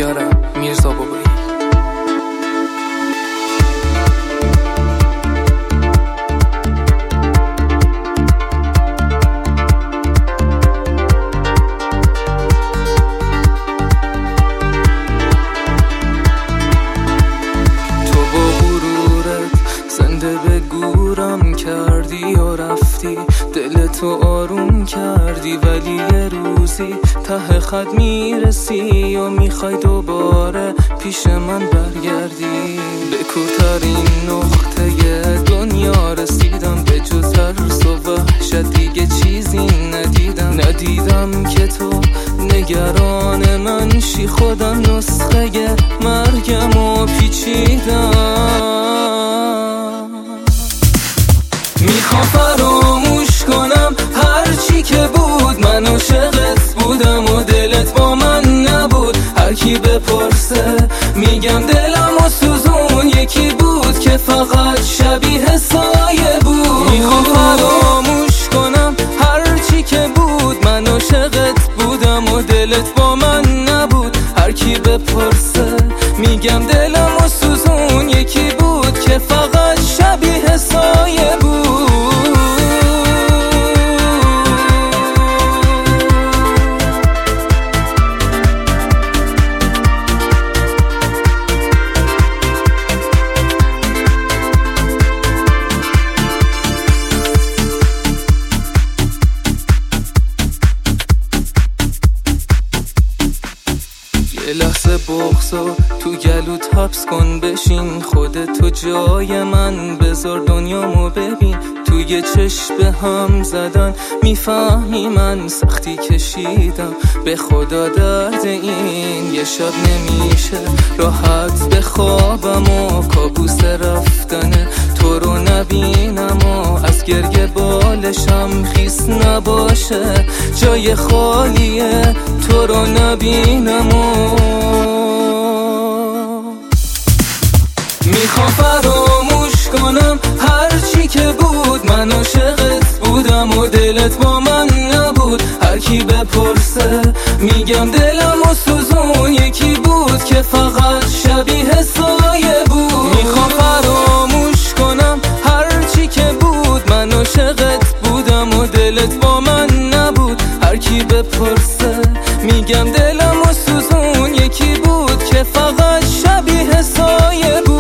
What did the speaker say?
یارم میرزا بابایی. به گورم کردی و رفتی، دلتو آروم کردی، ولی یه روزی ته خط میرسی و میخوای دوباره پیش من برگردی. به کورترین نقطه دنیا رسیدم، به جز ترس و وحشت دیگه چیزی ندیدم که تو نگران من شی. خودم نسخه مرگم و پیچیدم، میخوام فراموش کنم هرچی که بود. من عاشقت بودم و دلت با من نبود. هر کی بپرسه میگم دلم و سوزون یکی بود که فقط شبیه سایه بود. میخوام فراموش کنم هرچی که بود. من عاشقت بودم و دلت با من نبود. هر کی بپرسه میگم دلم و سوزون یکی بود که فقط شبیه سایه بود. یه لحظه بغضو تو گلوت حبس کن، بشین خودتو جای من بذار دنیامو ببین. توی چشم به هم زدن میفهمی من سختی کشیدم. به خدا درد این یه شب نمیشه راحت بخوابم و کابوس رفتن تو رو نبینم و از گریه بالشم خیس نباشه. جای خالیه تو رو نبینم و میخوام فراموش کنم هرچی که بود. من عاشقت بودم و دلت با من نبود. هر کی بپرسه میگم دلم و سوزون یکی بود که فقط شبیه سایه بود. میخوام فراموش کنم هرچی که بود. من عاشقت بودم و دلت با من نبود. هر کی بپرسه میگم دلم و سوزون یکی بود که فقط شبیه سایه بود.